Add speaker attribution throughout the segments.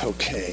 Speaker 1: Okay.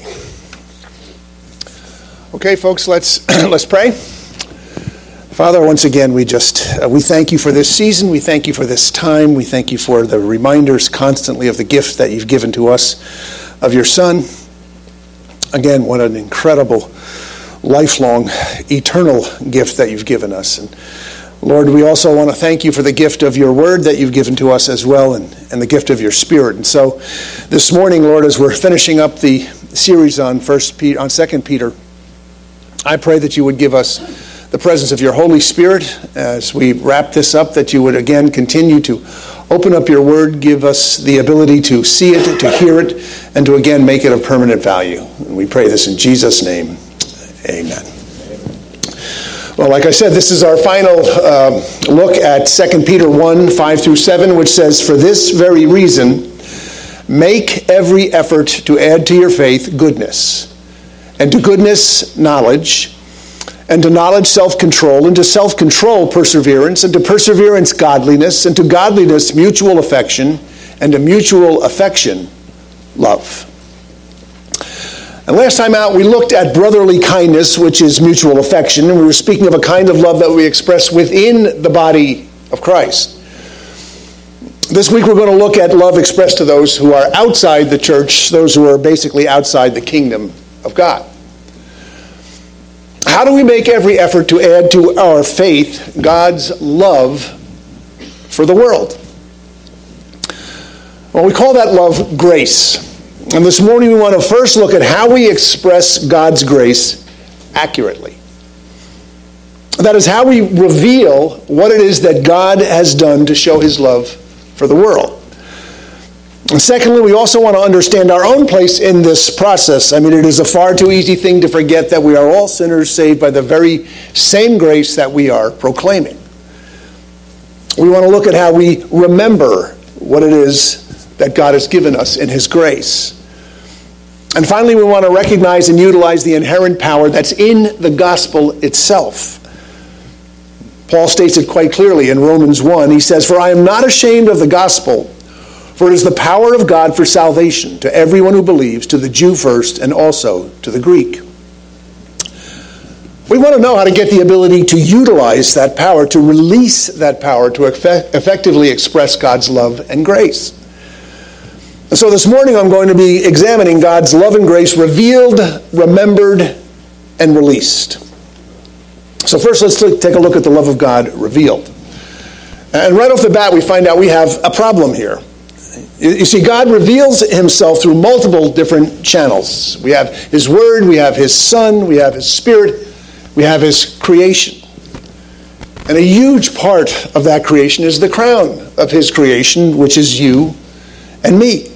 Speaker 1: Okay, folks, let's pray. Father, once again, we thank you for this season. We thank you for this time. We thank you for the reminders constantly of the gift that you've given to us of your Son. Again, what an incredible, lifelong, eternal gift that you've given us. And Lord, we also want to thank you for the gift of your word that you've given to us as well, and the gift of your Spirit. And so this morning, Lord, as we're finishing up the series on 2 Peter, I pray that you would give us the presence of your Holy Spirit as we wrap this up, that you would again continue to open up your word, give us the ability to see it, to hear it, and to again make it of permanent value. And we pray this in Jesus' name. Amen. Well, like I said, this is our final look at 2 Peter 1, 5 through 7, which says, "For this very reason, make every effort to add to your faith goodness, and to goodness knowledge, and to knowledge self-control, and to self-control perseverance, and to perseverance godliness, and to godliness mutual affection, and to mutual affection love." And last time out, we looked at brotherly kindness, which is mutual affection, and we were speaking of a kind of love that we express within the body of Christ. This week, we're going to look at love expressed to those who are outside the church, those who are basically outside the kingdom of God. How do we make every effort to add to our faith God's love for the world? Well, we call that love grace. And this morning we want to first look at how we express God's grace accurately. That is how we reveal what it is that God has done to show his love for the world. And secondly, we also want to understand our own place in this process. I mean, it is a far too easy thing to forget that we are all sinners saved by the very same grace that we are proclaiming. We want to look at how we remember what it is that God has given us in his grace. And finally, we want to recognize and utilize the inherent power that's in the gospel itself. Paul states it quite clearly in Romans 1. He says, "For I am not ashamed of the gospel, for it is the power of God for salvation to everyone who believes, to the Jew first and also to the Greek." We want to know how to get the ability to utilize that power, to release that power, to effectively express God's love and grace. And so this morning I'm going to be examining God's love and grace revealed, remembered, and released. So first let's take a look at the love of God revealed. And right off the bat we find out we have a problem here. You see, God reveals himself through multiple different channels. We have his word, we have his Son, we have his Spirit, we have his creation. And a huge part of that creation is the crown of his creation, which is you and me.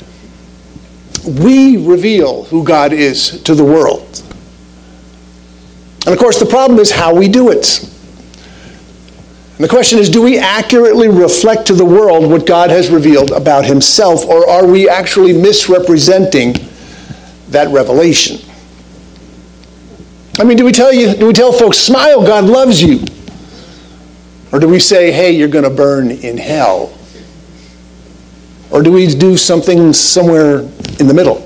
Speaker 1: We reveal who God is to the world. And of course, the problem is how we do it. And the question is, do we accurately reflect to the world what God has revealed about himself, or are we actually misrepresenting that revelation? I mean, do we tell folks, smile, God loves you? Or do we say, hey, you're going to burn in hell? Or do we do something somewhere in the middle?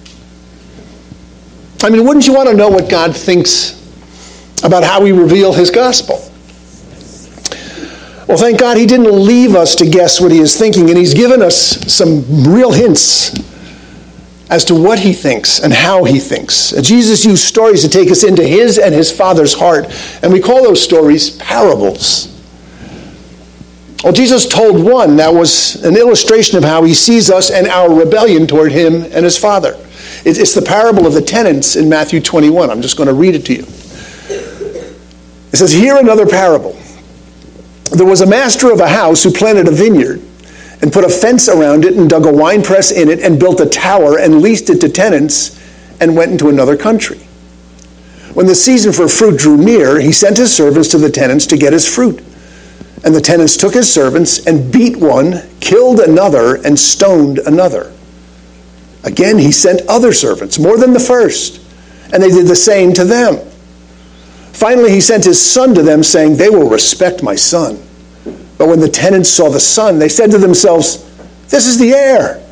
Speaker 1: I mean, wouldn't you want to know what God thinks about how we reveal his gospel? Well, thank God he didn't leave us to guess what he is thinking, and he's given us some real hints as to what he thinks and how he thinks. Jesus used stories to take us into his and his Father's heart, and we call those stories parables. Well, Jesus told one that was an illustration of how he sees us and our rebellion toward him and his Father. It's the parable of the tenants in Matthew 21. I'm just going to read it to you. It says, "Hear another parable. There was a master of a house who planted a vineyard and put a fence around it and dug a winepress in it and built a tower and leased it to tenants and went into another country. When the season for fruit drew near, he sent his servants to the tenants to get his fruit. And the tenants took his servants and beat one, killed another, and stoned another. Again, he sent other servants, more than the first, and they did the same to them. Finally, he sent his son to them, saying, 'They will respect my son.' But when the tenants saw the son, they said to themselves, 'This is the heir.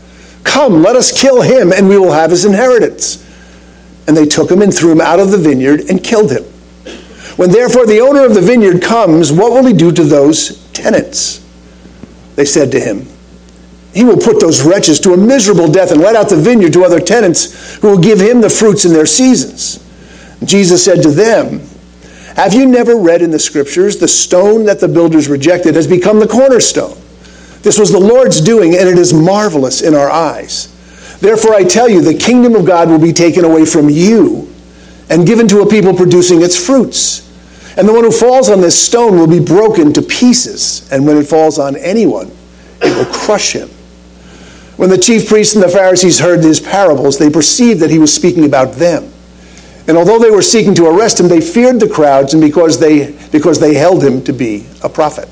Speaker 1: Come, let us kill him, and we will have his inheritance. And they took him and threw him out of the vineyard and killed him. When therefore the owner of the vineyard comes, what will he do to those tenants? They said to him, he will put those wretches to a miserable death and let out the vineyard to other tenants who will give him the fruits in their seasons. Jesus said to them, have you never read in the scriptures, the stone that the builders rejected has become the cornerstone? This was the Lord's doing, and it is marvelous in our eyes. Therefore I tell you, the kingdom of God will be taken away from you and given to a people producing its fruits. And the one who falls on this stone will be broken to pieces, and when it falls on anyone, it will crush him. When the chief priests and the Pharisees heard his parables, they perceived that he was speaking about them. And although they were seeking to arrest him, they feared the crowds, and because they held him to be a prophet.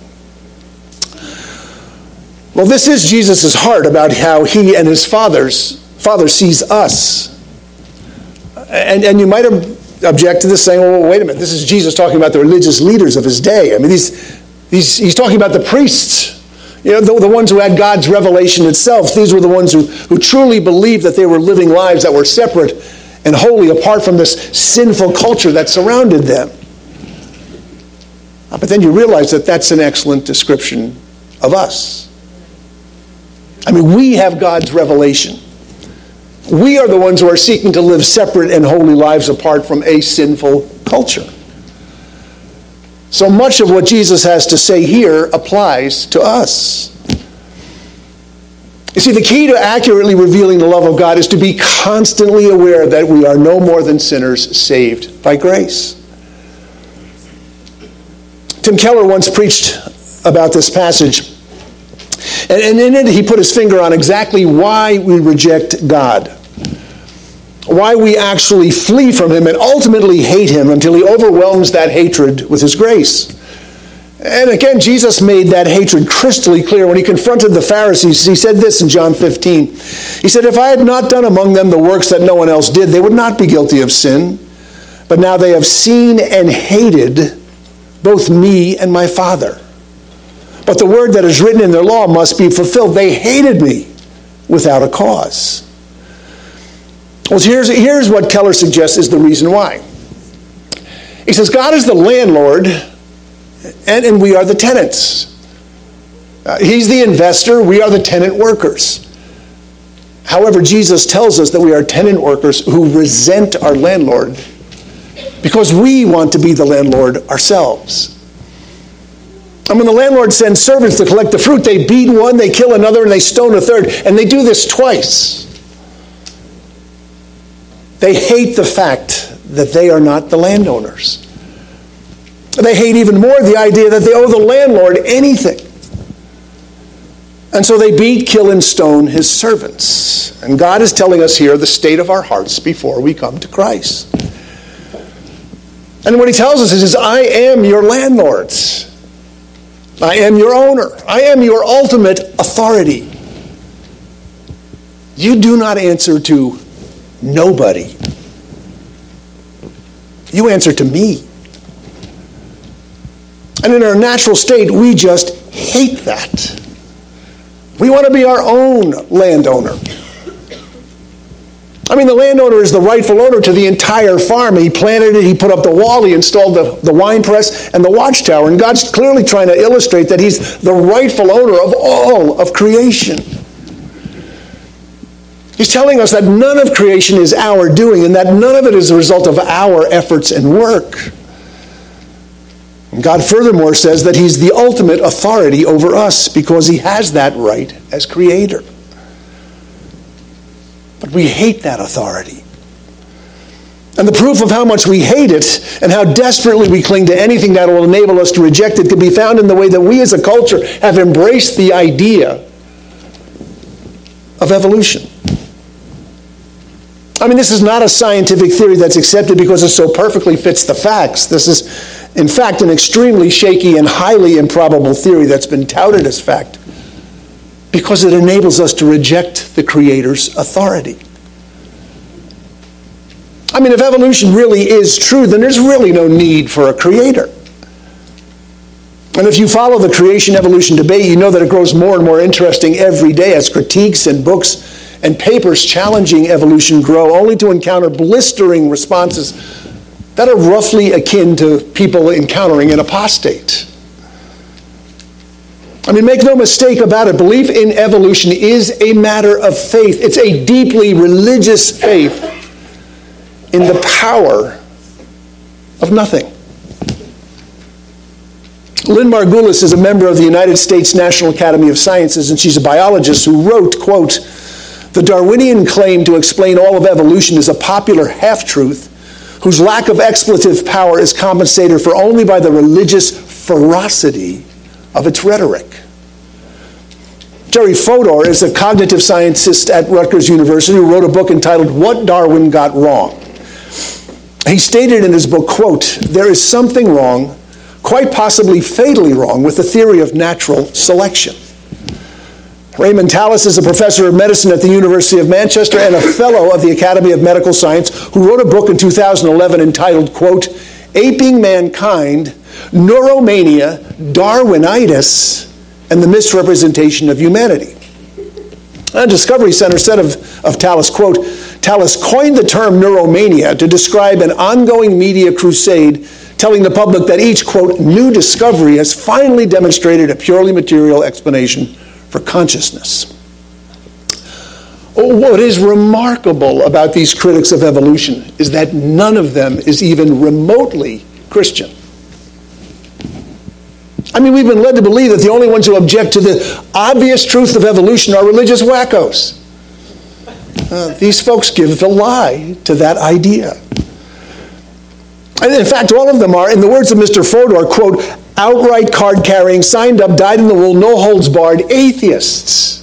Speaker 1: Well, this is Jesus' heart about how he and his Father sees us. And you might object to this, saying, well, wait a minute, this is Jesus talking about the religious leaders of his day. I mean, he's talking about the priests. You know, the ones who had God's revelation itself. These were the ones who truly believed that they were living lives that were separate and wholly apart from this sinful culture that surrounded them. But then you realize that that's an excellent description of us. I mean, we have God's revelation. We are the ones who are seeking to live separate and holy lives apart from a sinful culture. So much of what Jesus has to say here applies to us. You see, the key to accurately revealing the love of God is to be constantly aware that we are no more than sinners saved by grace. Tim Keller once preached about this passage, and in it he put his finger on exactly why we reject God, why we actually flee from him and ultimately hate him until he overwhelms that hatred with his grace. And again, Jesus made that hatred crystal clear when he confronted the Pharisees. He said this in John 15. He said, if I had not done among them the works that no one else did, they would not be guilty of sin. But now they have seen and hated both me and my Father. But the word that is written in their law must be fulfilled. They hated me without a cause. Well, here's what Keller suggests is the reason why. He says, God is the landlord, and we are the tenants. He's the investor, we are the tenant workers. However, Jesus tells us that we are tenant workers who resent our landlord because we want to be the landlord ourselves. And when the landlord sends servants to collect the fruit, they beat one, they kill another, and they stone a third. And they do this twice. They hate the fact that they are not the landowners. They hate even more the idea that they owe the landlord anything. And so they beat, kill, and stone his servants. And God is telling us here the state of our hearts before we come to Christ. And what he tells us is, I am your landlord. I am your owner. I am your ultimate authority. You do not answer to nobody. You answer to me. And in our natural state, we just hate that. We want to be our own landowner. I mean, the landowner is the rightful owner to the entire farm. He planted it, he put up the wall, he installed the wine press and the watchtower. And God's clearly trying to illustrate that he's the rightful owner of all of creation. He's telling us that none of creation is our doing and that none of it is the result of our efforts and work. And God furthermore says that he's the ultimate authority over us because he has that right as creator. But we hate that authority. And the proof of how much we hate it and how desperately we cling to anything that will enable us to reject it can be found in the way that we as a culture have embraced the idea of evolution. I mean, this is not a scientific theory that's accepted because it so perfectly fits the facts. This is, in fact, an extremely shaky and highly improbable theory that's been touted as fact because it enables us to reject the Creator's authority. I mean, if evolution really is true, then there's really no need for a creator. And if you follow the creation-evolution debate, you know that it grows more and more interesting every day as critiques and books and papers challenging evolution grow, only to encounter blistering responses that are roughly akin to people encountering an apostate. I mean, make no mistake about it, belief in evolution is a matter of faith. It's a deeply religious faith in the power of nothing. Lynn Margulis is a member of the United States National Academy of Sciences, and she's a biologist who wrote, quote, "The Darwinian claim to explain all of evolution is a popular half-truth whose lack of expletive power is compensated for only by the religious ferocity of its rhetoric." Jerry Fodor is a cognitive scientist at Rutgers University who wrote a book entitled What Darwin Got Wrong. He stated in his book, quote, "There is something wrong, quite possibly fatally wrong, with the theory of natural selection." Raymond Tallis is a professor of medicine at the University of Manchester and a fellow of the Academy of Medical Science who wrote a book in 2011 entitled, quote, "Aping Mankind, Neuromania, Darwinitis, and the Misrepresentation of Humanity." The Discovery Center said of Tallis, quote, "Tallis coined the term neuromania to describe an ongoing media crusade telling the public that each, quote, new discovery has finally demonstrated a purely material explanation for consciousness." What is remarkable about these critics of evolution is that none of them is even remotely Christian. I mean, we've been led to believe that the only ones who object to the obvious truth of evolution are religious wackos. These folks give the lie to that idea. And in fact, all of them are, in the words of Mr. Fodor, quote, outright card-carrying, signed-up, dyed-in-the-wool, no-holds-barred atheists.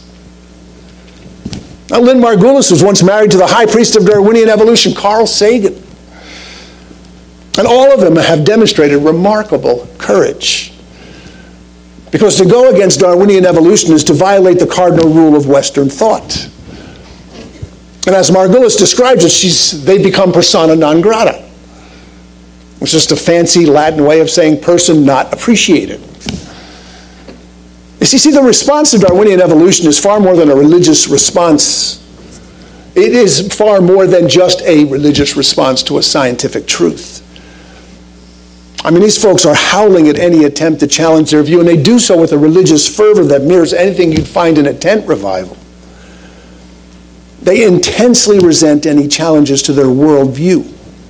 Speaker 1: Now, Lynn Margulis was once married to the high priest of Darwinian evolution, Carl Sagan. And all of them have demonstrated remarkable courage. Because to go against Darwinian evolution is to violate the cardinal rule of Western thought. And as Margulis describes it, they've become persona non grata, which is just a fancy Latin way of saying person not appreciated. You see, the response to Darwinian evolution is far more than a religious response. It is far more than just a religious response to a scientific truth. I mean, these folks are howling at any attempt to challenge their view, and they do so with a religious fervor that mirrors anything you'd find in a tent revival. They intensely resent any challenges to their worldview.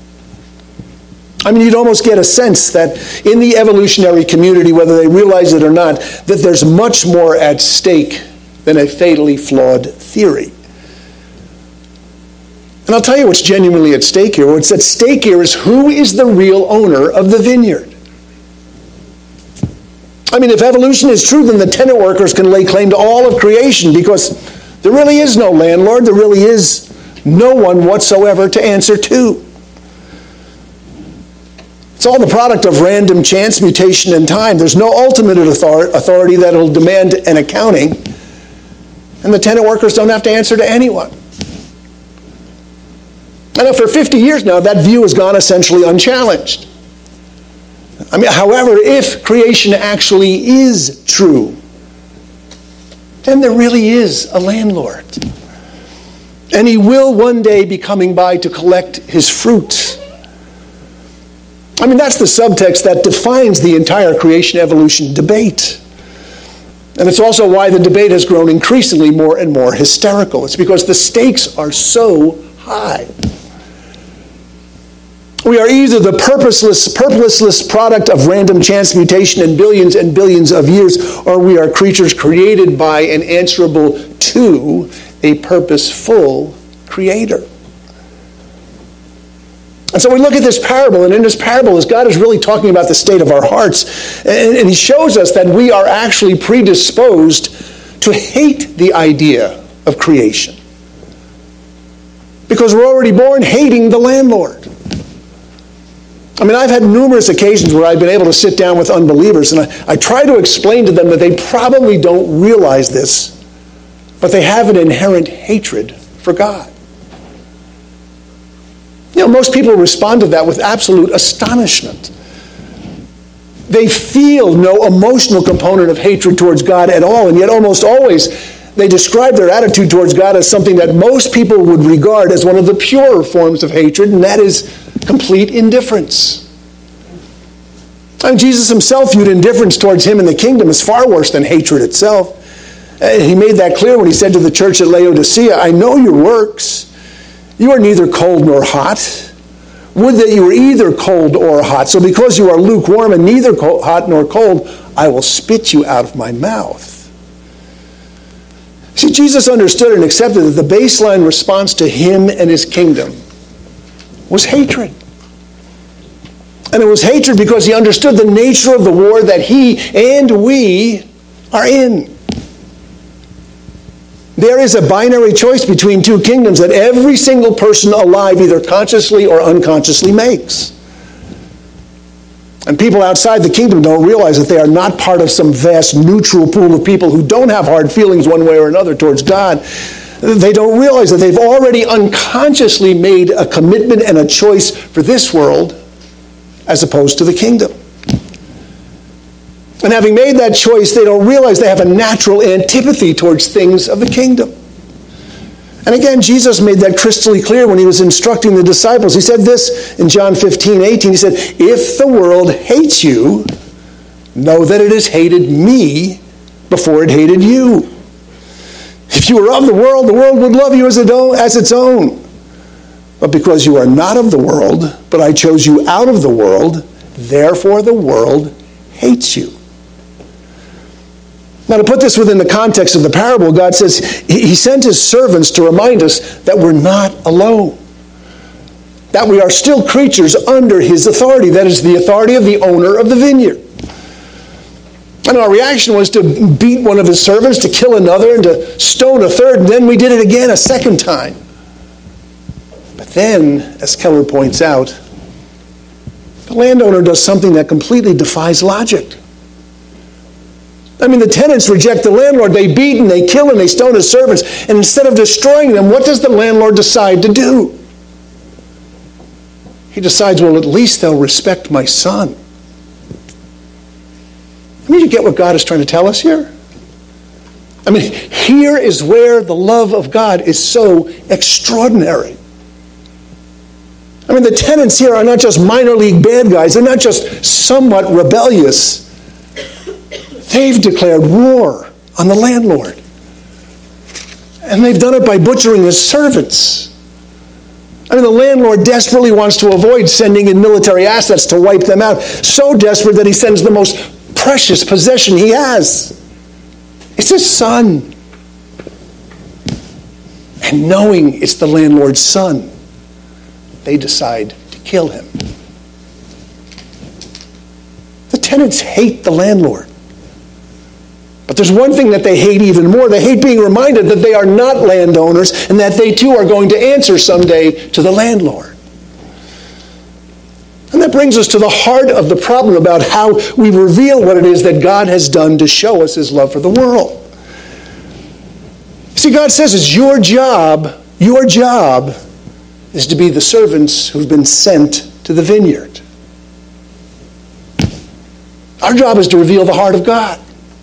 Speaker 1: I mean, you'd almost get a sense that in the evolutionary community, whether they realize it or not, that there's much more at stake than a fatally flawed theory. And I'll tell you what's genuinely at stake here. What's at stake here is who is the real owner of the vineyard. I mean, if evolution is true, then the tenant workers can lay claim to all of creation because there really is no landlord. There really is no one whatsoever to answer to. It's all the product of random chance, mutation, and time. There's no ultimate authority that will demand an accounting, and the tenant workers don't have to answer to anyone. And for 50 years now, that view has gone essentially unchallenged. I mean, however, if creation actually is true, then there really is a landlord. And he will one day be coming by to collect his fruit. I mean, that's the subtext that defines the entire creation-evolution debate. And it's also why the debate has grown increasingly more and more hysterical. It's because the stakes are so high. We are either the purposeless product of random chance mutation and billions of years, or we are creatures created by and answerable to a purposeful creator. And so we look at this parable, and in this parable, as God is really talking about the state of our hearts, and he shows us that we are actually predisposed to hate the idea of creation. Because we're already born hating the landlord. I mean, I've had numerous occasions where I've been able to sit down with unbelievers, and I try to explain to them that they probably don't realize this, but they have an inherent hatred for God. You know, most people respond to that with absolute astonishment. They feel no emotional component of hatred towards God at all, and yet almost always They describe their attitude towards God as something that most people would regard as one of the purer forms of hatred, and that is complete indifference. And Jesus himself viewed indifference towards him in the kingdom as far worse than hatred itself. He made that clear when he said to the church at Laodicea, I know your works. You are neither cold nor hot. Would that you were either cold or hot. So because you are lukewarm and neither hot nor cold, I will spit you out of my mouth. See, Jesus understood and accepted that the baseline response to him and his kingdom was hatred. And it was hatred because he understood the nature of the war that he and we are in. There is a binary choice between two kingdoms that every single person alive either consciously or unconsciously makes. And people outside the kingdom don't realize that they are not part of some vast neutral pool of people who don't have hard feelings one way or another towards God. They don't realize that they've already unconsciously made a commitment and a choice for this world as opposed to the kingdom. And having made that choice, they don't realize they have a natural antipathy towards things of the kingdom. And again, Jesus made that crystally clear when he was instructing the disciples. He said this in John 15:18. He said, if the world hates you, know that it has hated me before it hated you. If you were of the world would love you as its own. But because you are not of the world, but I chose you out of the world, therefore the world hates you. Now, to put this within the context of the parable, God says he sent his servants to remind us that we're not alone. That we are still creatures under his authority. That is the authority of the owner of the vineyard. And our reaction was to beat one of his servants, to kill another, and to stone a third. And then we did it again a second time. But then, as Keller points out, the landowner does something that completely defies logic. I mean, the tenants reject the landlord. They beat and they kill and they stone his servants. And instead of destroying them, what does the landlord decide to do? He decides, well, at least they'll respect my son. I mean, you get what God is trying to tell us here? I mean, here is where the love of God is so extraordinary. I mean, the tenants here are not just minor league bad guys. They're not just somewhat rebellious. They've declared war on the landlord. And they've done it by butchering his servants. I mean, the landlord desperately wants to avoid sending in military assets to wipe them out. So desperate that he sends the most precious possession he has. It's his son. And knowing it's the landlord's son, they decide to kill him. The tenants hate the landlord. But there's one thing that they hate even more. They hate being reminded that they are not landowners and that they too are going to answer someday to the landlord. And that brings us to the heart of the problem about how we reveal what it is that God has done to show us his love for the world. See, God says it's your job is to be the servants who've been sent to the vineyard. Our job is to reveal the heart of God.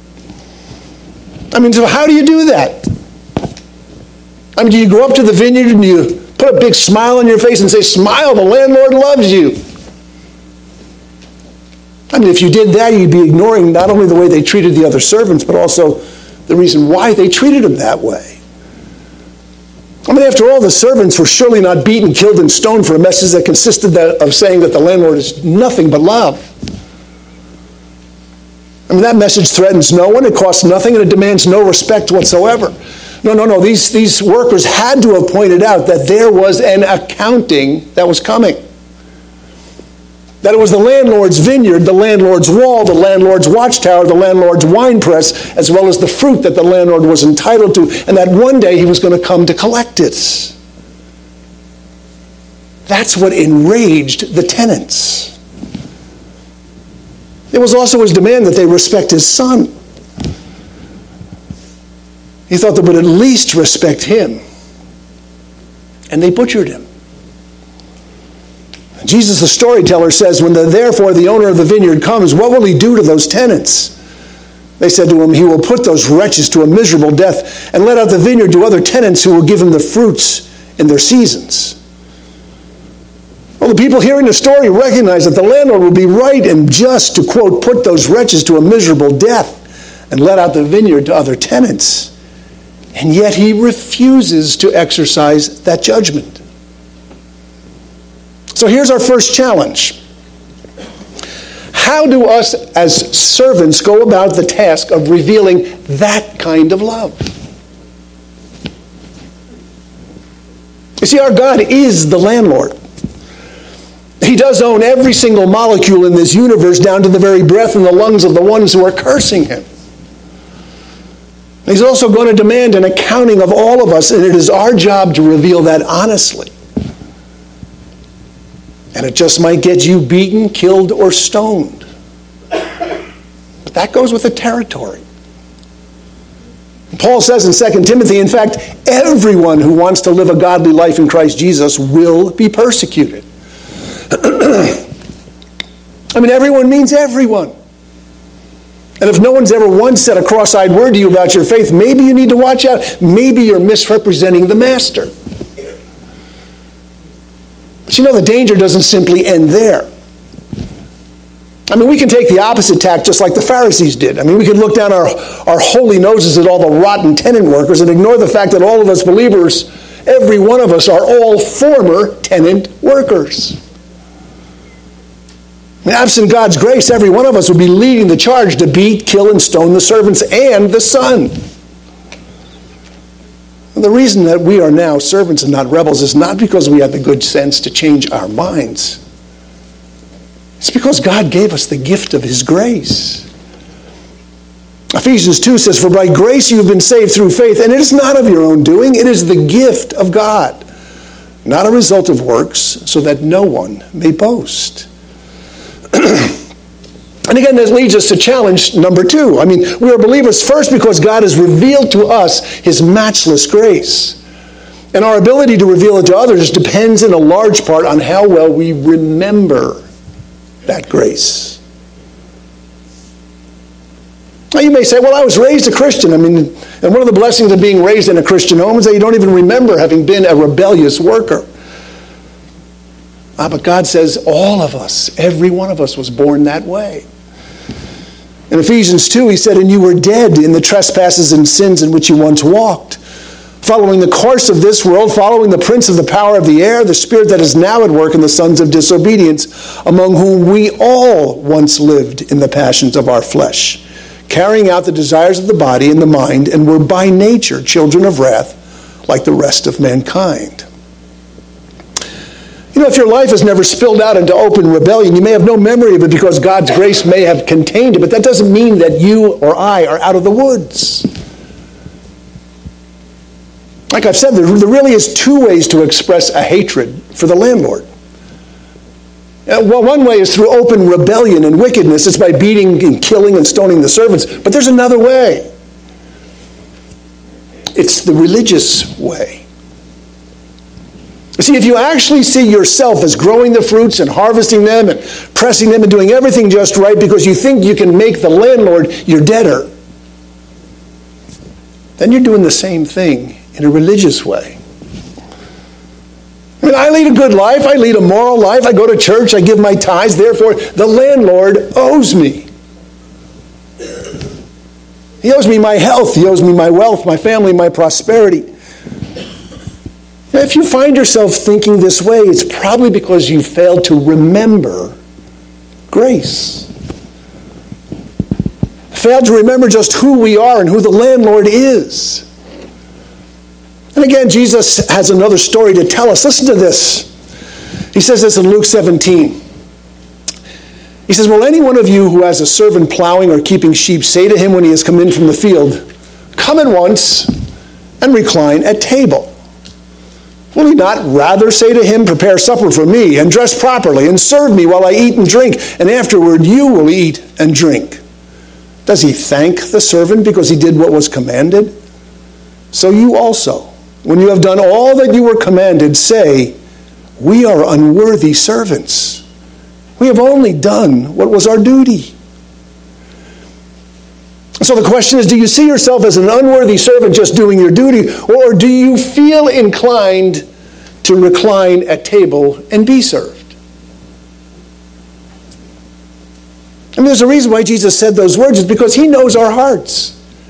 Speaker 1: I mean, so how do you do that? I mean, do you go up to the vineyard and you put a big smile on your face and say, smile, the landlord loves you? I mean, if you did that, you'd be ignoring not only the way they treated the other servants, but also the reason why they treated him that way. I mean, after all, the servants were surely not beaten, killed, and stoned for a message that consisted of saying that the landlord is nothing but love. I mean, that message threatens no one, it costs nothing, and it demands no respect whatsoever. No. These workers had to have pointed out that there was an accounting that was coming. That it was the landlord's vineyard, the landlord's wall, the landlord's watchtower, the landlord's wine press, as well as the fruit that the landlord was entitled to, and that one day he was going to come to collect it. That's what enraged the tenants. It was also his demand that they respect his son. He thought they would at least respect him. And they butchered him. Jesus, the storyteller, says, when therefore the owner of the vineyard comes, what will he do to those tenants? They said to him, he will put those wretches to a miserable death and let out the vineyard to other tenants who will give him the fruits in their seasons. Well, the people hearing the story recognize that the landlord would be right and just to, quote, put those wretches to a miserable death and let out the vineyard to other tenants. And yet he refuses to exercise that judgment. So here's our first challenge. How do us as servants go about the task of revealing that kind of love? You see, our God is the landlord. He does own every single molecule in this universe, down to the very breath in the lungs of the ones who are cursing him. He's also going to demand an accounting of all of us, and it is our job to reveal that honestly. And it just might get you beaten, killed, or stoned. But that goes with the territory. Paul says in 2 Timothy, in fact, everyone who wants to live a godly life in Christ Jesus will be persecuted. I mean, everyone means everyone. And if no one's ever once said a cross-eyed word to you about your faith, maybe you need to watch out. Maybe you're misrepresenting the master. But you know, the danger doesn't simply end there. I mean, we can take the opposite tack just like the Pharisees did. I mean, we can look down our holy noses at all the rotten tenant workers and ignore the fact that all of us believers, every one of us, are all former tenant workers. I mean, absent God's grace, every one of us would be leading the charge to beat, kill, and stone the servants and the Son. And the reason that we are now servants and not rebels is not because we had the good sense to change our minds. It's because God gave us the gift of his grace. Ephesians 2 says, for by grace you have been saved through faith, and it is not of your own doing, it is the gift of God, not a result of works, so that no one may boast. And again, this leads us to challenge number 2. I mean, we are believers first because God has revealed to us his matchless grace. And our ability to reveal it to others depends in a large part on how well we remember that grace. Now you may say, well, I was raised a Christian. I mean, and one of the blessings of being raised in a Christian home is that you don't even remember having been a rebellious worker. But God says all of us, every one of us was born that way. In Ephesians 2, he said, and you were dead in the trespasses and sins in which you once walked, following the course of this world, following the prince of the power of the air, the spirit that is now at work in the sons of disobedience, among whom we all once lived in the passions of our flesh, carrying out the desires of the body and the mind, and were by nature children of wrath, like the rest of mankind. You know, if your life has never spilled out into open rebellion, you may have no memory of it because God's grace may have contained it, but that doesn't mean that you or I are out of the woods. Like I've said, there really is 2 ways to express a hatred for the landlord. Well, one way is through open rebellion and wickedness. It's by beating and killing and stoning the servants. But there's another way. It's the religious way. You see, if you actually see yourself as growing the fruits and harvesting them and pressing them and doing everything just right because you think you can make the landlord your debtor, then you're doing the same thing in a religious way. I mean, I lead a good life. I lead a moral life. I go to church. I give my tithes. Therefore, the landlord owes me. He owes me my health. He owes me my wealth, my family, my prosperity. Now, if you find yourself thinking this way, it's probably because you failed to remember grace. Failed to remember just who we are and who the landlord is. And again, Jesus has another story to tell us. Listen to this. He says this in Luke 17. He says, will any one of you who has a servant plowing or keeping sheep say to him when he has come in from the field, come at once and recline at table? Will he not rather say to him, prepare supper for me and dress properly and serve me while I eat and drink, and afterward you will eat and drink? Does he thank the servant because he did what was commanded? So you also, when you have done all that you were commanded, say, we are unworthy servants. We have only done what was our duty. So the question is, do you see yourself as an unworthy servant just doing your duty, or do you feel inclined to recline at table and be served? I mean, there's a reason why Jesus said those words, is because he knows our hearts.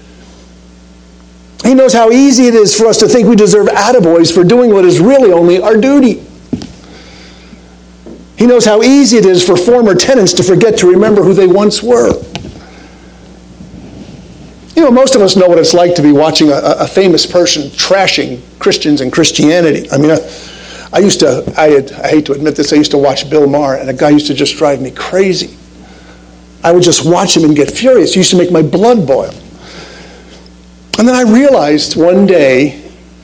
Speaker 1: He knows how easy it is for us to think we deserve attaboys for doing what is really only our duty. He knows how easy it is for former tenants to forget to remember who they once were. You know, most of us know what it's like to be watching a famous person trashing Christians and Christianity. I mean, I hate to admit this, I used to watch Bill Maher, and a guy used to just drive me crazy. I would just watch him and get furious. It used to make my blood boil. And then I realized one day,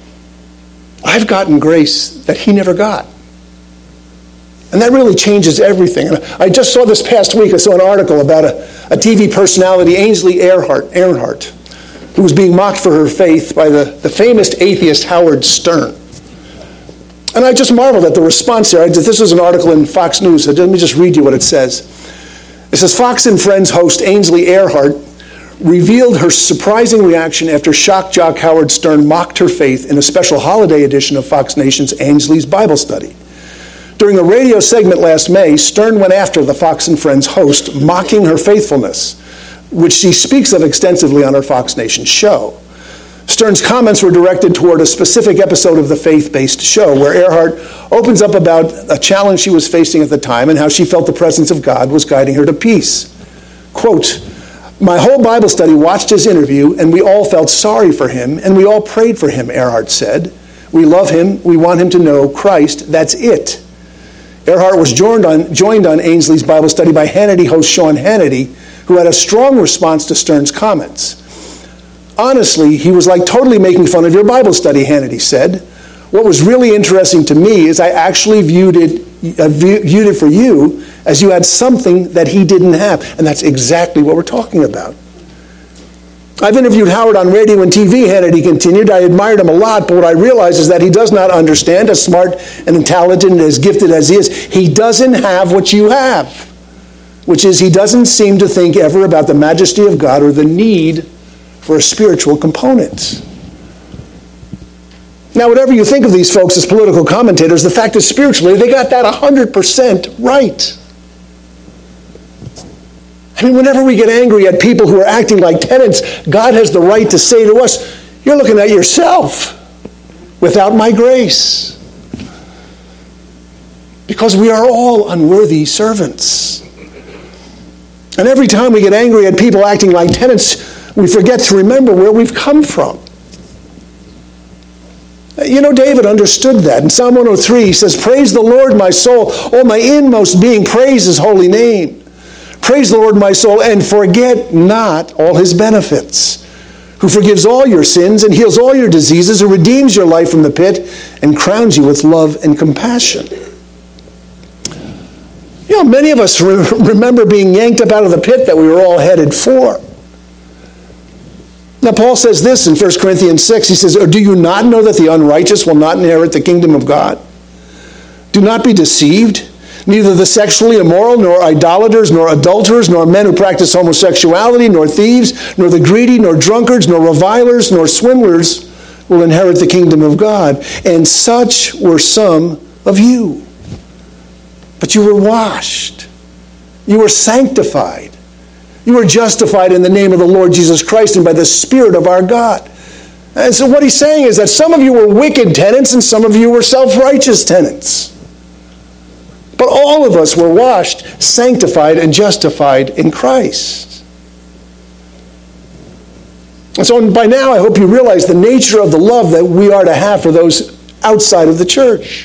Speaker 1: I've gotten grace that he never got. And that really changes everything. And I just saw this past week, I saw an article about a TV personality, Ainsley Earhardt, who was being mocked for her faith by the famous atheist Howard Stern. And I just marveled at the response there. This was an article in Fox News, so let me just read you what it says. It says, Fox and Friends host Ainsley Earhardt revealed her surprising reaction after shock jock Howard Stern mocked her faith in a special holiday edition of Fox Nation's Ainsley's Bible Study. During a radio segment last May, Stern went after the Fox and Friends host, mocking her faithfulness, which she speaks of extensively on her Fox Nation show. Stern's comments were directed toward a specific episode of the faith-based show, where Earhardt opens up about a challenge she was facing at the time and how she felt the presence of God was guiding her to peace. Quote, "My whole Bible study watched his interview, and we all felt sorry for him, and we all prayed for him," Earhardt said. "We love him. We want him to know Christ. That's it." Earhardt was joined on Ainsley's Bible Study by Hannity host Sean Hannity, who had a strong response to Stern's comments. "Honestly, he was like totally making fun of your Bible study," Hannity said. "What was really interesting to me is I actually viewed it for you as you had something that he didn't have." And that's exactly what we're talking about. "I've interviewed Howard on radio and TV," Hannity continued. "I admired him a lot, but what I realize is that he does not understand, as smart and talented and as gifted as he is, he doesn't have what you have, which is he doesn't seem to think ever about the majesty of God or the need for a spiritual component." Now, whatever you think of these folks as political commentators, the fact is spiritually, they got that 100% right. I mean, whenever we get angry at people who are acting like tenants, God has the right to say to us, "You're looking at yourself without my grace." Because we are all unworthy servants. And every time we get angry at people acting like tenants, we forget to remember where we've come from. You know, David understood that. In Psalm 103, he says, "Praise the Lord, my soul. All my inmost being, praise his holy name. Praise the Lord, my soul, and forget not all his benefits, who forgives all your sins and heals all your diseases, who redeems your life from the pit and crowns you with love and compassion." You know, many of us remember being yanked up out of the pit that we were all headed for. Now, Paul says this in 1 Corinthians 6. He says, "Or do you not know that the unrighteous will not inherit the kingdom of God? Do not be deceived. Neither the sexually immoral, nor idolaters, nor adulterers, nor men who practice homosexuality, nor thieves, nor the greedy, nor drunkards, nor revilers, nor swindlers will inherit the kingdom of God. And such were some of you. But you were washed. You were sanctified. You were justified in the name of the Lord Jesus Christ and by the Spirit of our God." And so what he's saying is that some of you were wicked tenants and some of you were self-righteous tenants. But all of us were washed, sanctified, and justified in Christ. And so by now, I hope you realize the nature of the love that we are to have for those outside of the church.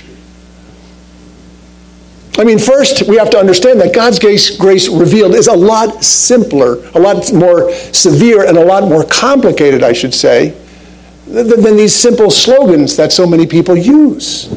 Speaker 1: I mean, first, we have to understand that God's grace revealed is a lot simpler, a lot more severe, and a lot more complicated, I should say, than these simple slogans that so many people use.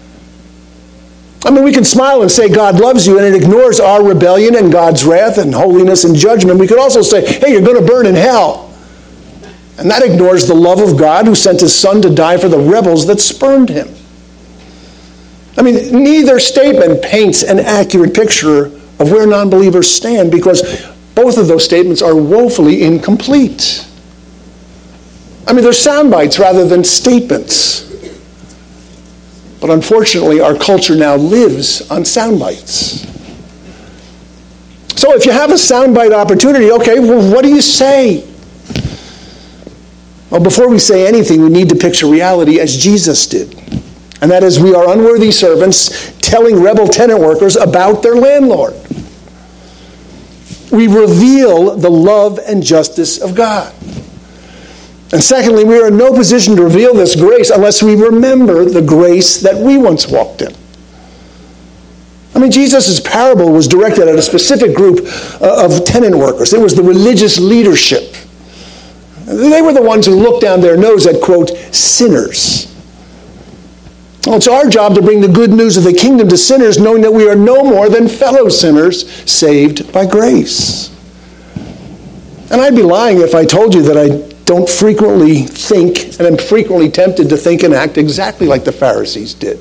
Speaker 1: I mean, we can smile and say God loves you, and it ignores our rebellion and God's wrath and holiness and judgment. We could also say, hey, you're going to burn in hell. And that ignores the love of God who sent his Son to die for the rebels that spurned him. I mean, neither statement paints an accurate picture of where non-believers stand, because both of those statements are woefully incomplete. I mean, they're sound bites rather than statements. But unfortunately, our culture now lives on sound bites. So if you have a soundbite opportunity, okay, well, what do you say? Well, before we say anything, we need to picture reality as Jesus did. And that is, we are unworthy servants telling rebel tenant workers about their landlord. We reveal the love and justice of God. And secondly, we are in no position to reveal this grace unless we remember the grace that we once walked in. I mean, Jesus' parable was directed at a specific group of tenant workers. It was the religious leadership. They were the ones who looked down their nose at, quote, sinners. Well, it's our job to bring the good news of the kingdom to sinners, knowing that we are no more than fellow sinners saved by grace. And I'd be lying if I told you that I don't frequently think, and I'm frequently tempted to think and act exactly like the Pharisees did.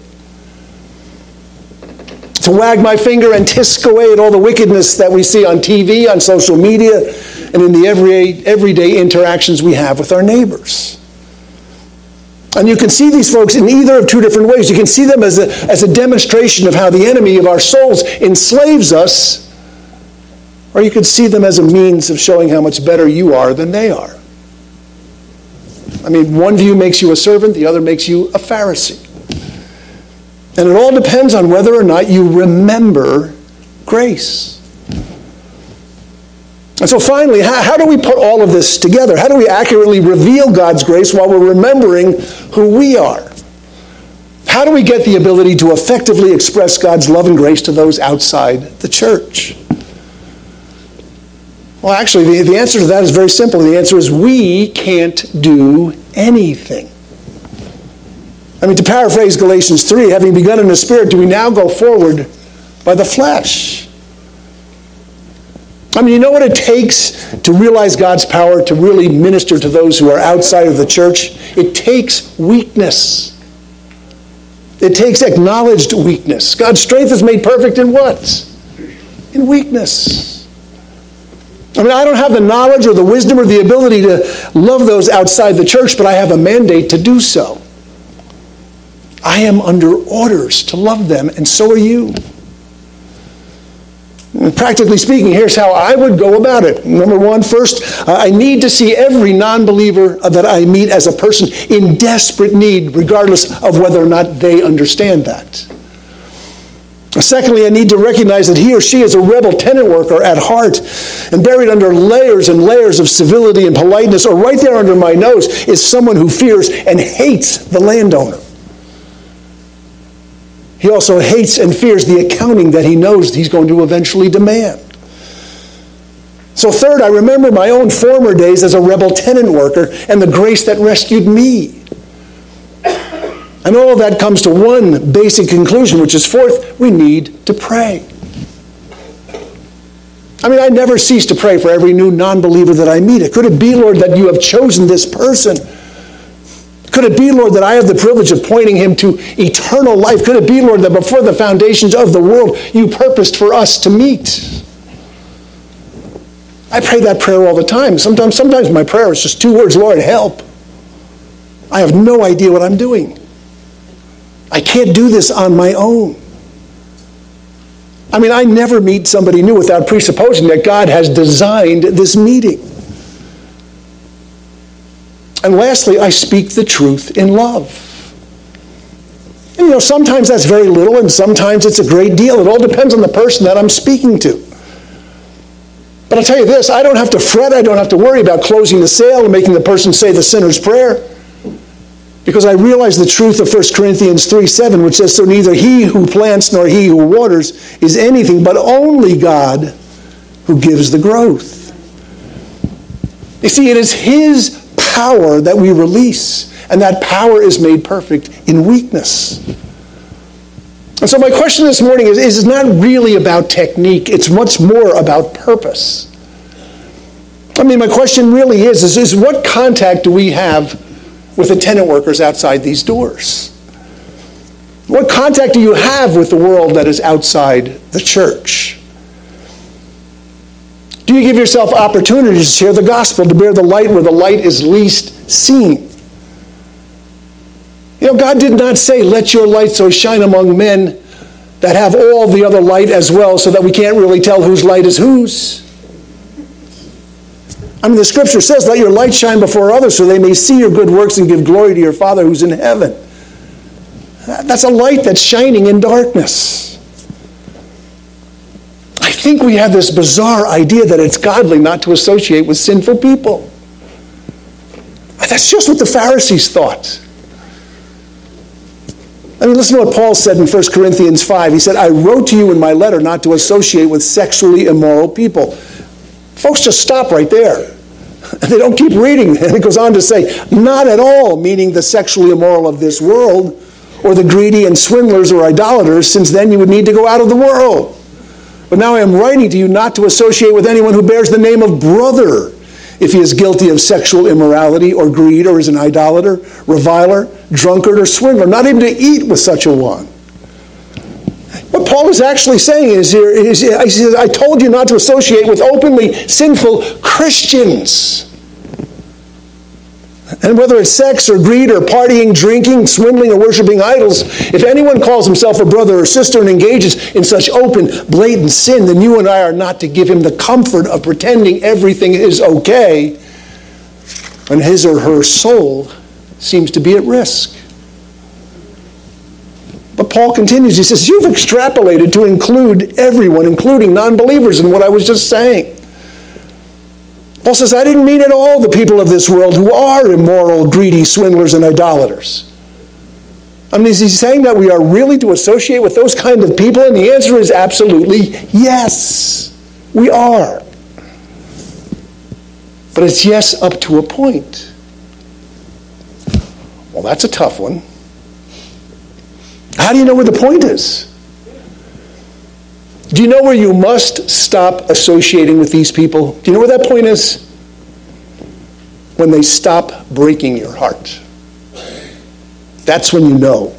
Speaker 1: To wag my finger and tisk away at all the wickedness that we see on TV, on social media, and in the everyday interactions we have with our neighbors. And you can see these folks in either of two different ways. You can see them as a demonstration of how the enemy of our souls enslaves us, or you could see them as a means of showing how much better you are than they are. I mean, one view makes you a servant, the other makes you a Pharisee. And it all depends on whether or not you remember grace. And so finally, how do we put all of this together? How do we accurately reveal God's grace while we're remembering who we are? How do we get the ability to effectively express God's love and grace to those outside the church? Well, actually, the answer to that is very simple. The answer is we can't do anything. I mean, to paraphrase Galatians 3, having begun in the Spirit, do we now go forward by the flesh? I mean, you know what it takes to realize God's power, to really minister to those who are outside of the church? It takes weakness. It takes acknowledged weakness. God's strength is made perfect in what? In weakness. I mean, I don't have the knowledge or the wisdom or the ability to love those outside the church, but I have a mandate to do so. I am under orders to love them, and so are you. And practically speaking, here's how I would go about it. Number one, first, I need to see every non-believer that I meet as a person in desperate need, regardless of whether or not they understand that. Secondly, I need to recognize that he or she is a rebel tenant worker at heart, and buried under layers and layers of civility and politeness, or right there under my nose, is someone who fears and hates the landowner. He also hates and fears the accounting that he knows he's going to eventually demand. So third, I remember my own former days as a rebel tenant worker and the grace that rescued me. And all of that comes to one basic conclusion, which is fourth, we need to pray. I mean, I never cease to pray for every new non-believer that I meet. Could it be, Lord, that you have chosen this person? Could it be, Lord, that I have the privilege of pointing him to eternal life? Could it be, Lord, that before the foundations of the world, you purposed for us to meet? I pray that prayer all the time. Sometimes my prayer is just two words, Lord, help. I have no idea what I'm doing. I can't do this on my own. I mean, I never meet somebody new without presupposing that God has designed this meeting. And lastly, I speak the truth in love. And you know, sometimes that's very little and sometimes it's a great deal. It all depends on the person that I'm speaking to. But I'll tell you this, I don't have to fret, I don't have to worry about closing the sale and making the person say the sinner's prayer. Because I realize the truth of 1 Corinthians 3:7, which says, so neither he who plants nor he who waters is anything, but only God who gives the growth. You see, it is his power that we release, and that power is made perfect in weakness. And so my question this morning is not really about technique, it's much more about purpose. I mean, my question really is what contact do we have with the tenant workers outside these doors? What contact do you have with the world that is outside the church? Do Do you give yourself opportunities to share the gospel, to bear the light where the light is least seen? God did not say, let your light so shine among men that have all the other light as well, so that we can't really tell whose light is whose. The scripture says, let your light shine before others so they may see your good works and give glory to your Father who's in heaven. That's a light that's shining in darkness. I think we have this bizarre idea that it's godly not to associate with sinful people. That's just what the Pharisees thought. Listen to what Paul said in 1 Corinthians 5. He said, I wrote to you in my letter not to associate with sexually immoral people. Folks, just stop right there. They don't keep reading. And it goes on to say, not at all, meaning the sexually immoral of this world, or the greedy and swindlers or idolaters, since then you would need to go out of the world. But now I am writing to you not to associate with anyone who bears the name of brother, if he is guilty of sexual immorality or greed, or is an idolater, reviler, drunkard, or swindler, not even to eat with such a one. What Paul is actually saying is here, he says, I told you not to associate with openly sinful Christians. And whether it's sex or greed or partying, drinking, swindling, or worshiping idols, if anyone calls himself a brother or sister and engages in such open, blatant sin, then you and I are not to give him the comfort of pretending everything is okay when his or her soul seems to be at risk. But Paul continues, he says, you've extrapolated to include everyone, including non-believers, in what I was just saying. Paul says, I didn't mean at all the people of this world who are immoral, greedy, swindlers, and idolaters. Is he saying that we are really to associate with those kind of people? And the answer is absolutely yes, we are. But it's yes up to a point. Well, that's a tough one. How do you know where the point is? Do you know where you must stop associating with these people? Do you know where that point is? When they stop breaking your heart. That's when you know.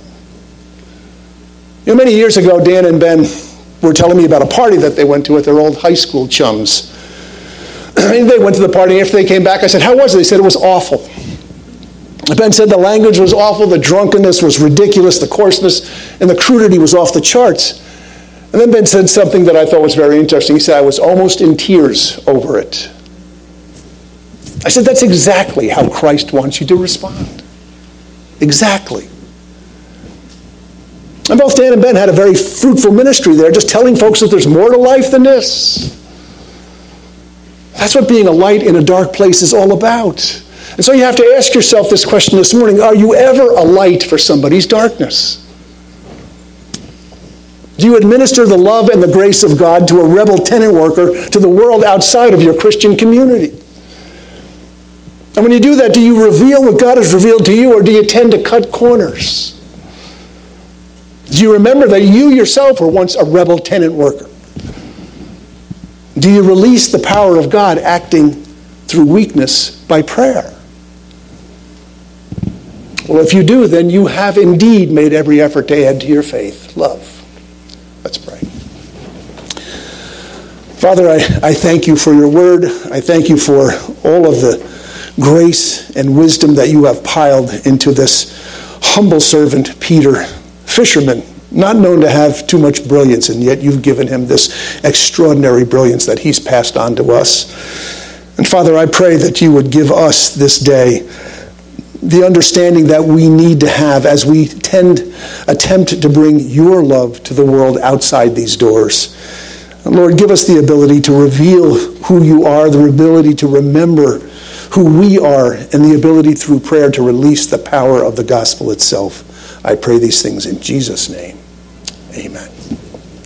Speaker 1: Many years ago, Dan and Ben were telling me about a party that they went to with their old high school chums. They went to the party, and after they came back, I said, how was it? They said it was awful. Ben said the language was awful, the drunkenness was ridiculous, the coarseness and the crudity was off the charts. And then Ben said something that I thought was very interesting. He said, I was almost in tears over it. I said, that's exactly how Christ wants you to respond. Exactly. And both Dan and Ben had a very fruitful ministry there, just telling folks that there's more to life than this. That's what being a light in a dark place is all about. And so you have to ask yourself this question this morning, are you ever a light for somebody's darkness? Do you administer the love and the grace of God to a rebel tenant worker, to the world outside of your Christian community? And when you do that, do you reveal what God has revealed to you, or do you tend to cut corners? Do you remember that you yourself were once a rebel tenant worker? Do you release the power of God acting through weakness by prayer? Well, if you do, then you have indeed made every effort to add to your faith love. Let's pray. Father, I thank you for your word. I thank you for all of the grace and wisdom that you have piled into this humble servant, Peter, fisherman, not known to have too much brilliance, and yet you've given him this extraordinary brilliance that he's passed on to us. And Father, I pray that you would give us this day the understanding that we need to have as we attempt to bring your love to the world outside these doors. And Lord, give us the ability to reveal who you are, the ability to remember who we are, and the ability through prayer to release the power of the gospel itself. I pray these things in Jesus' name. Amen.